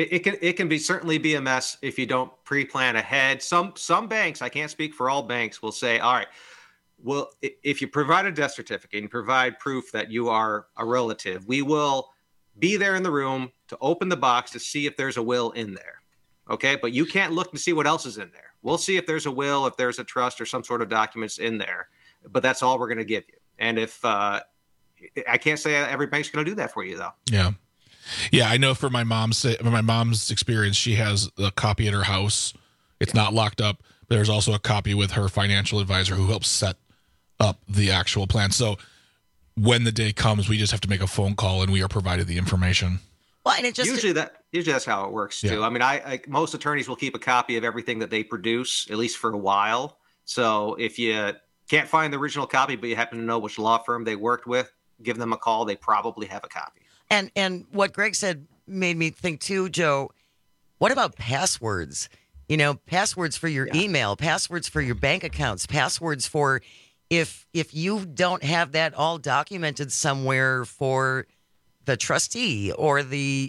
It can certainly be a mess if you don't pre-plan ahead. Some banks, I can't speak for all banks, will say, all right, well, if you provide a death certificate and provide proof that you are a relative, we will be there in the room to open the box to see if there's a will in there. Okay, but you can't look to see what else is in there. We'll see if there's a will, if there's a trust or some sort of documents in there, but that's all we're going to give you. And if I can't say every bank's going to do that for you, though. Yeah. Yeah, I know for my mom's experience, she has a copy at her house. It's not locked up. But there's also a copy with her financial advisor who helps set up the actual plan. So when the day comes, we just have to make a phone call and we are provided the information. Well, and usually that's how it works too. Yeah. I mean, most attorneys will keep a copy of everything that they produce, at least for a while. So if you can't find the original copy, but you happen to know which law firm they worked with, give them a call. They probably have a copy. And what Greg said made me think too, Joe, what about passwords? Passwords for your email, passwords for your bank accounts, passwords for if you don't have that all documented somewhere for the trustee or the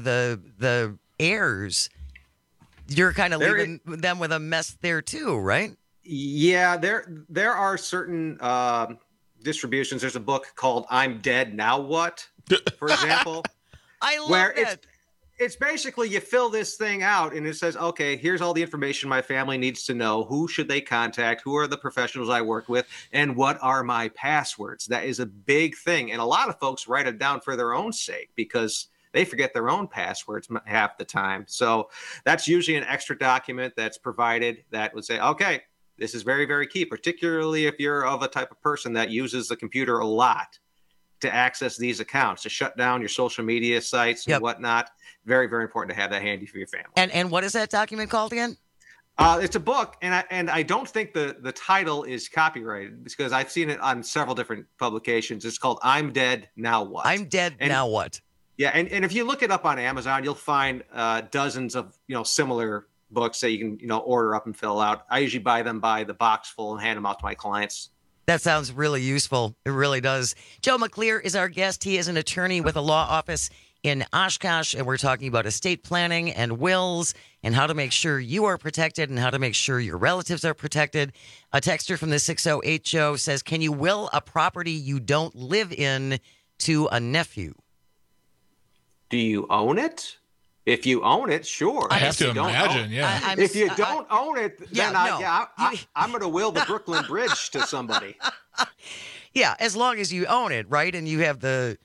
heirs, you're kind of leaving them with a mess there too, right? Yeah, there are certain distributions. There's a book called I'm Dead, Now What? For example, I love that. It's basically you fill this thing out and it says, okay, here's all the information my family needs to know. Who should they contact? Who are the professionals I work with? And what are my passwords? That is a big thing. And a lot of folks write it down for their own sake because they forget their own passwords half the time. So that's usually an extra document that's provided that would say, okay, this is very, very key, particularly if you're of a type of person that uses the computer a lot to access these accounts, to shut down your social media sites and whatnot. Very, very important to have that handy for your family. And what is that document called again? It's a book, and I don't think the title is copyrighted because I've seen it on several different publications. It's called I'm Dead, Now What? I'm Dead, Now What? Yeah, and if you look it up on Amazon, you'll find dozens of similar books that you can order up and fill out. I usually buy them by the box full and hand them out to my clients. That sounds really useful. It really does. Joe McClear is our guest. He is an attorney with a law office in Oshkosh, and we're talking about estate planning and wills and how to make sure you are protected and how to make sure your relatives are protected. A texter from the 608 Joe says, can you will a property you don't live in to a nephew? Do you own it? If you own it, sure. I have to imagine, yeah. If you don't own it, then I'm going to will the Brooklyn Bridge to somebody. Yeah, as long as you own it, right? And you have the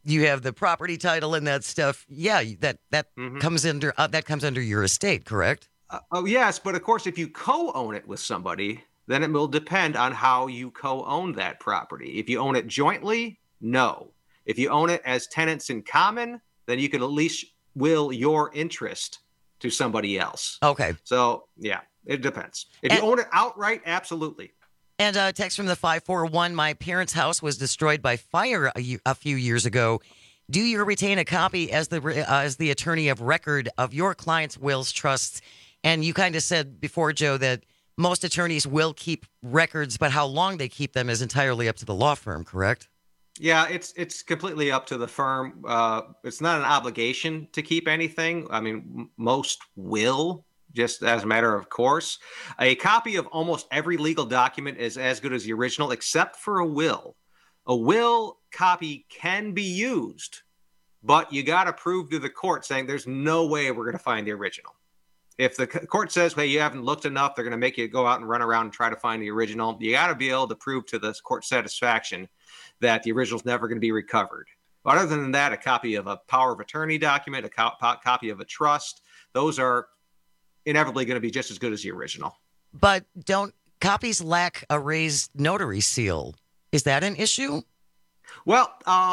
you have the property title and that stuff. Yeah, that Mm-hmm. comes under your estate, correct? Yes, but of course, if you co-own it with somebody, then it will depend on how you co-own that property. If you own it jointly, no. If you own it as tenants in common, then you can at least will your interest to somebody else. Okay. So, yeah, it depends. If you own it outright, absolutely. And a text from the 541, my parents' house was destroyed by fire a few years ago. Do you retain a copy as the attorney of record of your client's wills, trusts? And you kind of said before, Joe, that most attorneys will keep records, but how long they keep them is entirely up to the law firm, correct? Yeah, it's completely up to the firm. It's not an obligation to keep anything. I mean, most will, just as a matter of course. A copy of almost every legal document is as good as the original, except for a will. A will copy can be used, but you got to prove to the court saying there's no way we're going to find the original. If the court says, hey, you haven't looked enough, they're going to make you go out and run around and try to find the original. You got to be able to prove to the court's satisfaction that the original is never going to be recovered. But other than that, a copy of a power of attorney document, a copy of a trust, those are inevitably going to be just as good as the original. But don't copies lack a raised notary seal? Is that an issue? Well,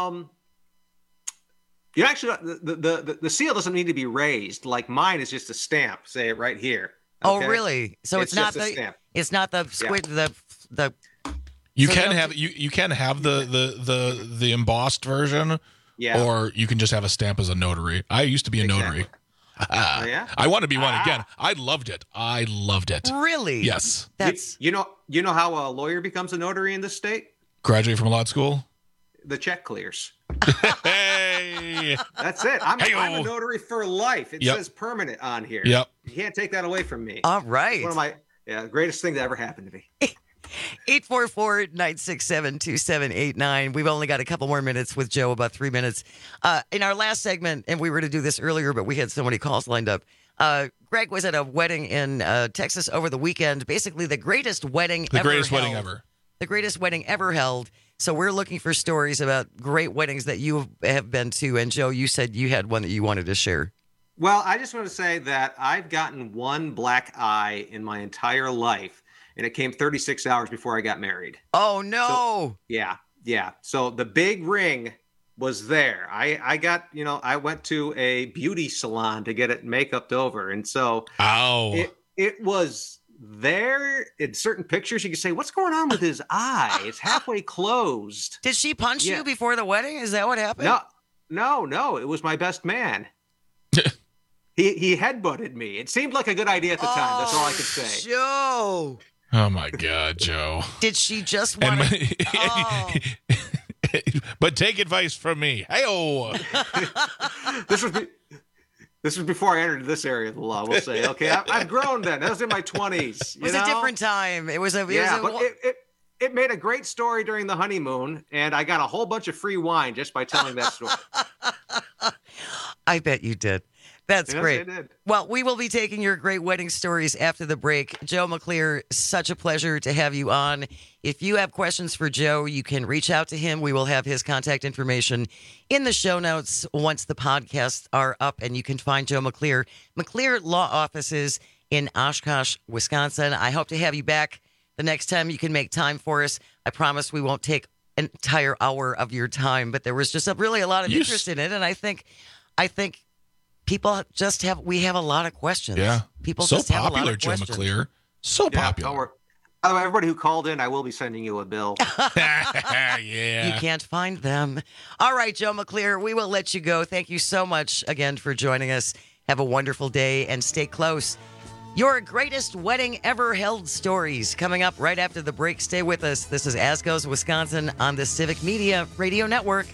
you actually the seal doesn't need to be raised. Like mine is just a stamp. Say it right here. Okay? Oh, really? So it's not just a the stamp. it's not the squid the. You So can they have you can have the embossed version, Yeah. or you can just have a stamp as a notary. I used to be a notary. Yeah? I want to be one again. I loved it. Really? Yes. That's you know how a lawyer becomes a notary in this state? Graduate from law school. The check clears. Hey. That's it. I'm Hey-o. a notary for life. It Yep. says permanent on here. Yep. You can't take that away from me. all right. It's one of my greatest thing that ever happened to me. 844-967-2789. We've only got a couple more minutes with Joe, about 3 minutes. In our last segment, and we were to do this earlier, but we had so many calls lined up. Greg was at a wedding in Texas over the weekend. Basically, the greatest wedding The ever greatest held. wedding ever. The greatest wedding ever held. So we're looking for stories about great weddings that you have been to. And Joe, you said you had one that you wanted to share. Well, I just want to say that I've gotten one black eye in my entire life, and it came 36 hours before I got married. Oh, no. Yeah. So the big ring was there. I got, I went to a beauty salon to get it makeup over. And so it was there. In certain pictures, you can say, what's going on with his eye? It's halfway closed. Did she punch you before the wedding? Is that what happened? No. It was my best man. He headbutted me. It seemed like a good idea at the time. That's all I could say. Joe. Oh my God, Joe. Did she just want to... But take advice from me. Hey-oh. This was before I entered this area of the law, we'll say. Okay, I've grown then. That was in my 20s. It was a different time. It was a... It made a great story during the honeymoon, and I got a whole bunch of free wine just by telling that story. I bet you did. That's Yes, great. I did. Well, we will be taking your great wedding stories after the break. Joe McClear, such a pleasure to have you on. If you have questions for Joe, you can reach out to him. We will have his contact information in the show notes once the podcasts are up, and you can find Joe McClear. McClear Law Offices in Oshkosh, Wisconsin. I hope to have you back the next time you can make time for us. I promise we won't take an entire hour of your time, but there was just really a lot of interest in it, and I think people just have a lot of questions. Yeah. People so just have a lot popular, of Joe questions. McClear. So popular. Don't worry. Everybody who called in, I will be sending you a bill. Yeah. You can't find them. All right, Joe McClear, we will let you go. Thank you so much again for joining us. Have a wonderful day and stay close. Your greatest wedding ever held stories coming up right after the break. Stay with us. This is As Goes Wisconsin on the Civic Media Radio Network.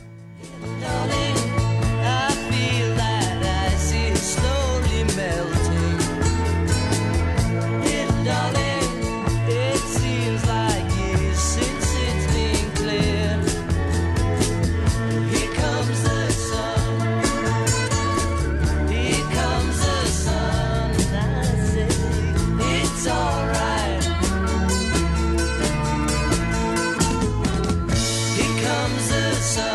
I feel that ice is slowly melting. Little darling, it seems like years since it's been clear. Here comes the sun. Here comes the sun. And I say, it's alright. Here comes the sun.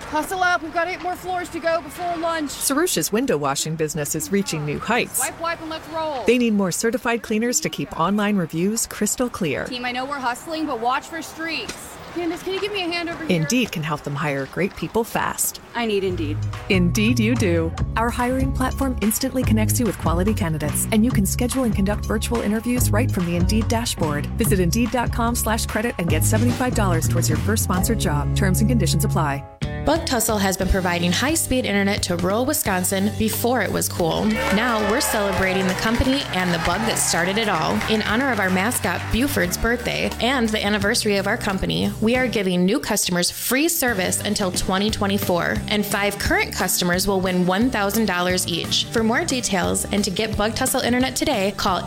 Hustle up. We've got 8 more floors to go before lunch. Sarusha's window washing business is reaching new heights. Wipe, and let's roll. They need more certified cleaners to keep online reviews crystal clear. Team, I know we're hustling, but watch for streaks. Candace, can you give me a hand over here? Indeed can help them hire great people fast. I need Indeed. Indeed you do. Our hiring platform instantly connects you with quality candidates, and you can schedule and conduct virtual interviews right from the Indeed dashboard. Visit Indeed.com/credit and get $75 towards your first sponsored job. Terms and conditions apply. Bug Tussle has been providing high-speed internet to rural Wisconsin before it was cool. Now we're celebrating the company and the bug that started it all. In honor of our mascot Buford's birthday and the anniversary of our company, we are giving new customers free service until 2024, and 5 current customers will win $1,000 each. For more details and to get Bug Tussle internet today, call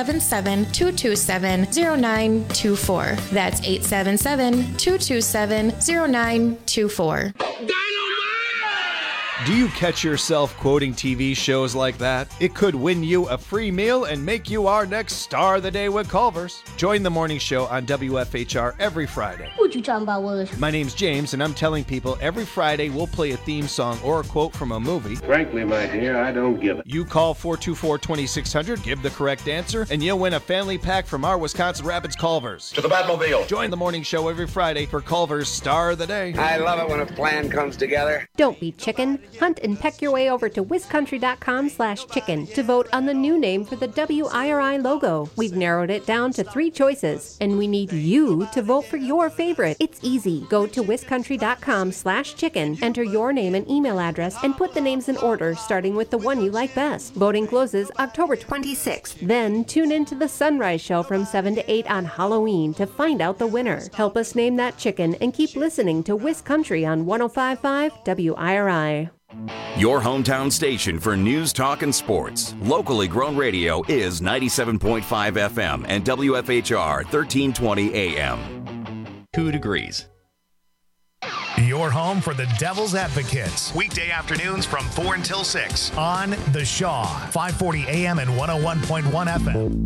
877-227-0924. That's 877-227-0924. Do you catch yourself quoting TV shows like that? It could win you a free meal and make you our next star of the day with Culver's. Join the morning show on WFHR every Friday. What you talking about, Willis? My name's James, and I'm telling people every Friday we'll play a theme song or a quote from a movie. Frankly, my dear, I don't give it. You call 424-2600, give the correct answer, and you'll win a family pack from our Wisconsin Rapids Culver's. To the Batmobile. Join the morning show every Friday for Culver's Star of the Day. I love it when a plan comes together. Don't be chicken. Hunt and peck your way over to wiscountry.com/chicken to vote on the new name for the WIRI logo. We've narrowed it down to 3 choices, and we need you to vote for your favorite. It's easy. Go to wiscountry.com/chicken, enter your name and email address, and put the names in order, starting with the one you like best. Voting closes October 26th. Then tune into the Sunrise Show from 7 to 8 on Halloween to find out the winner. Help us name that chicken and keep listening to Wiscountry on 105.5 WIRI. Your hometown station for news, talk, and sports. Locally grown radio is 97.5 FM and WFHR 1320 AM. 2 degrees. Your home for the Devil's Advocates. Weekday afternoons from 4 until 6 on The Shaw, 540 AM and 101.1 FM.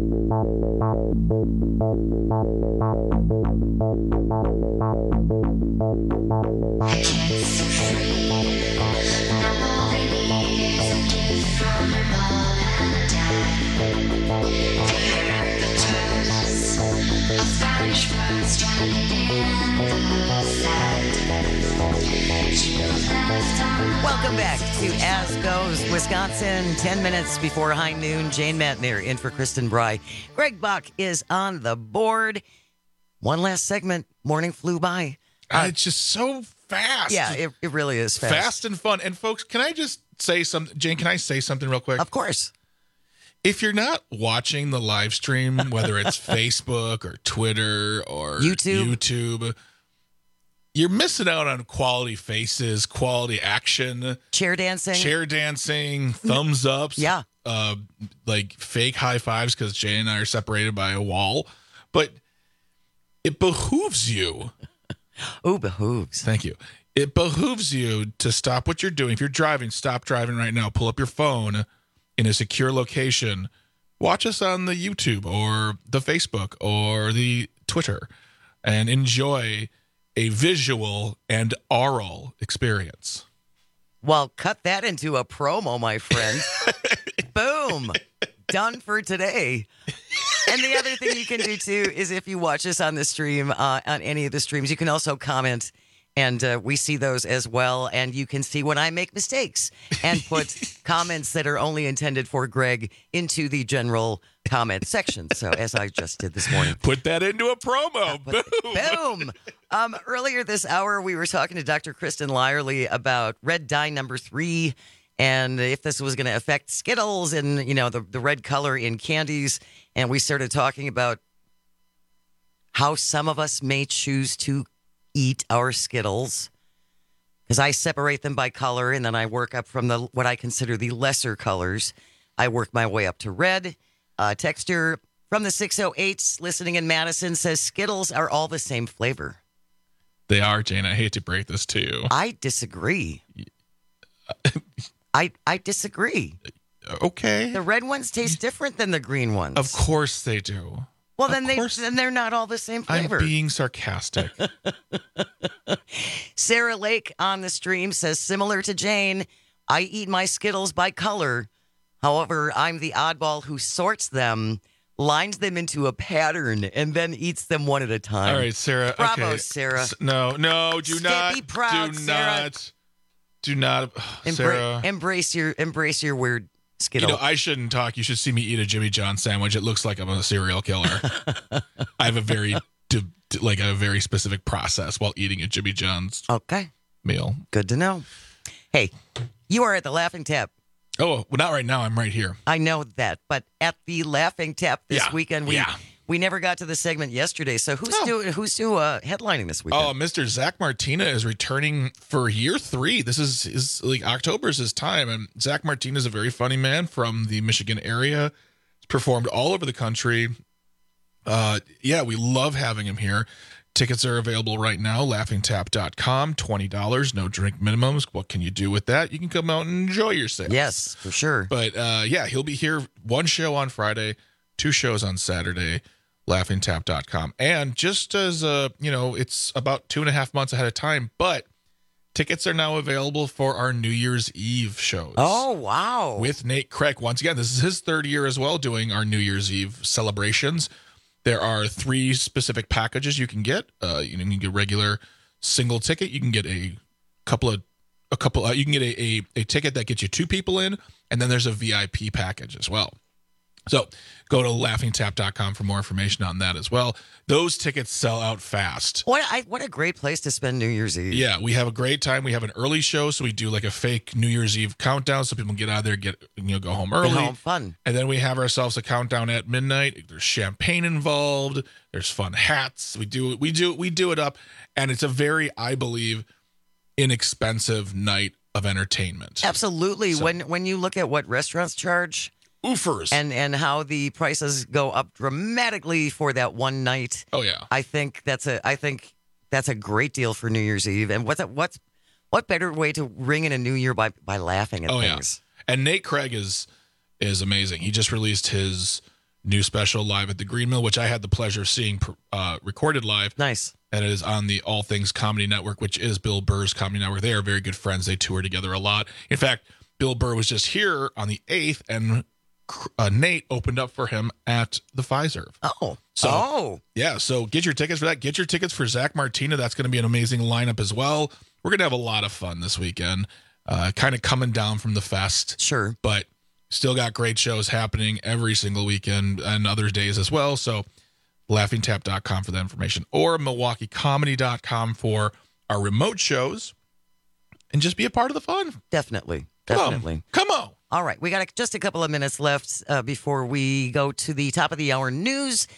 Welcome back to As Goes Wisconsin. 10 minutes before high noon. Jane Matner in for Kristen Bry. Greg Buck is on the board. One last segment. Morning flew by. It's just so fast. Yeah, it really is fast. Fast and fun. And folks, can I just say something? Jane, can I say something real quick? Of course. If you're not watching the live stream, whether it's Facebook or Twitter or YouTube, you're missing out on quality faces, quality action. Chair dancing, thumbs ups. Yeah. Like fake high fives because Jay and I are separated by a wall. But it behooves you. Oh, behooves. Thank you. It behooves you to stop what you're doing. If you're driving, stop driving right now. Pull up your phone in a secure location. Watch us on the YouTube or the Facebook or the Twitter and enjoy a visual and oral experience. Well, cut that into a promo, my friend. Boom. Done for today. And the other thing you can do, too, is if you watch us on the stream, on any of the streams, you can also comment, and we see those as well. And you can see when I make mistakes and put comments that are only intended for Greg into the general comment section. So as I just did this morning. Put that into a promo. Boom. Earlier this hour, we were talking to Dr. Kristen Lyerly about red dye number 3 and if this was going to affect Skittles and, you know, the red color in candies. And we started talking about how some of us may choose to eat our Skittles, because I separate them by color and then I work up from what I consider the lesser colors. I work my way up to red. Texture from the 608s listening in Madison says Skittles are all the same flavor. They are, Jane. I hate to break this to you. I disagree. I disagree. Okay. The red ones taste different than the green ones. Of course they do. Well, then they're not all the same flavor. I'm being sarcastic. Sarah Lake on the stream says, similar to Jane, I eat my Skittles by color. However, I'm the oddball who sorts them, lines them into a pattern, and then eats them one at a time. All right, Sarah. Bravo, okay. Sarah. No, do not. Be proud, do Sarah. Do not. Sarah. Embrace your weird Skittle. You know, I shouldn't talk. You should see me eat a Jimmy John sandwich. It looks like I'm a serial killer. I have a very specific process while eating a Jimmy John's meal. Good to know. Hey, you are at the Laughing Tap. Oh, well, not right now. I'm right here. I know that, but at the Laughing Tap this weekend, we never got to the segment yesterday. So who's headlining this weekend? Oh, Mr. Zach Martina is returning for year 3. This is like October's his time, and Zach Martina is a very funny man from the Michigan area. He's performed all over the country. We love having him here. Tickets are available right now, laughingtap.com, $20, no drink minimums. What can you do with that? You can come out and enjoy yourself. Yes, for sure. But he'll be here 1 show on Friday, 2 shows on Saturday, laughingtap.com. And just as, it's about 2.5 months ahead of time, but tickets are now available for our New Year's Eve shows. Oh, wow. With Nate Craig. Once again, this is his 3rd year as well doing our New Year's Eve celebrations. There are 3 specific packages you can get. You can get a regular single ticket. You can get you can get a ticket that gets you 2 people in, and then there's a VIP package as well. So go to laughingtap.com for more information on that as well. Those tickets sell out fast. What a great place to spend New Year's Eve. Yeah, we have a great time. We have an early show, so we do like a fake New Year's Eve countdown so people can get out of there, go home early. Get home fun. And then we have ourselves a countdown at midnight. There's champagne involved. There's fun hats. We do it up, and it's a very, I believe, inexpensive night of entertainment. Absolutely. So, when you look at what restaurants charge, oofers, and how the prices go up dramatically for that one night. Oh yeah, I think that's a great deal for New Year's Eve. And what better way to ring in a new year by laughing at things? Yeah. And Nate Craig is amazing. He just released his new special live at the Green Mill, which I had the pleasure of seeing recorded live. Nice. And it is on the All Things Comedy Network, which is Bill Burr's comedy network. They are very good friends. They tour together a lot. In fact, Bill Burr was just here on the 8th, and Nate opened up for him at the Fiserv. So get your tickets for that. Get your tickets for Zach Martina. That's going to be an amazing lineup as well. We're going to have a lot of fun this weekend. Kind of coming down from the fest. Sure. But still got great shows happening every single weekend and other days as well. So laughingtap.com for that information, or milwaukeecomedy.com for our remote shows, and just be a part of the fun. Definitely. Come on. All right, we got just a couple of minutes left before we go to the top of the hour news.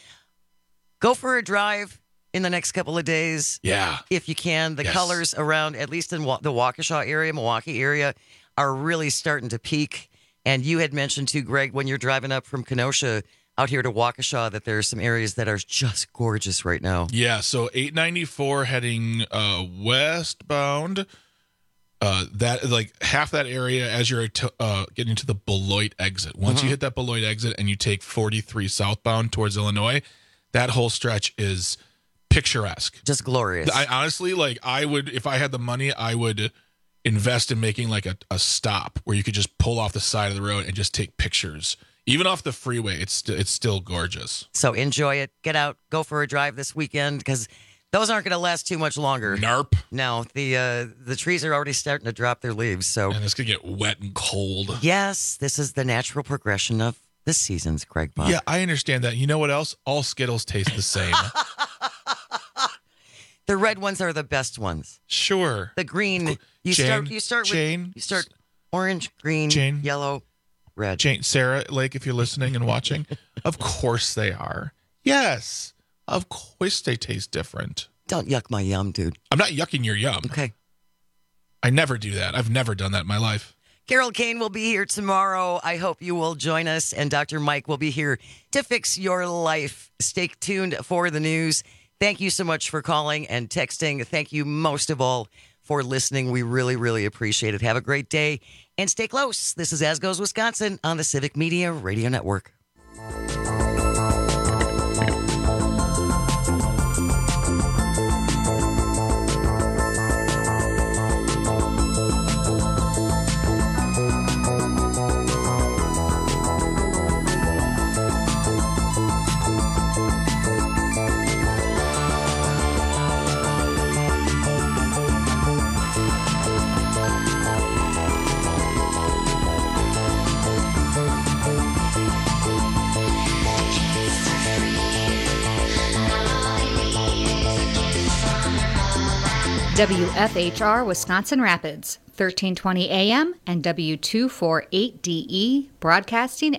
Go for a drive in the next couple of days. Yeah. If you can. The colors around, at least in the Waukesha area, Milwaukee area, are really starting to peak. And you had mentioned too, Greg, when you're driving up from Kenosha out here to Waukesha, that there's some areas that are just gorgeous right now. Yeah, so 894 heading westbound. That like half that area as you're getting to the Beloit exit. Once you hit that Beloit exit and you take 43 southbound towards Illinois, that whole stretch is picturesque, just glorious. I honestly, I would, if I had the money, I would invest in making like a stop where you could just pull off the side of the road and just take pictures. Even off the freeway, it's still gorgeous. So enjoy it. Get out, go for a drive this weekend, because those aren't going to last too much longer. Narp. No, the trees are already starting to drop their leaves. So, and it's going to get wet and cold. Yes, this is the natural progression of the seasons, Greg Buck. Yeah, I understand that. You know what else? All Skittles taste the same. The red ones are the best ones. Sure. The green, you start orange, green, yellow, red. Sarah Lake, if you're listening and watching, of course they are. Yes. Of course they taste different. Don't yuck my yum, dude. I'm not yucking your yum. Okay. I never do that. I've never done that in my life. Carol Kane will be here tomorrow. I hope you will join us. And Dr. Mike will be here to fix your life. Stay tuned for the news. Thank you so much for calling and texting. Thank you most of all for listening. We really, really appreciate it. Have a great day and stay close. This is As Goes Wisconsin on the Civic Media Radio Network. WFHR Wisconsin Rapids, 1320 AM and W248DE, broadcasting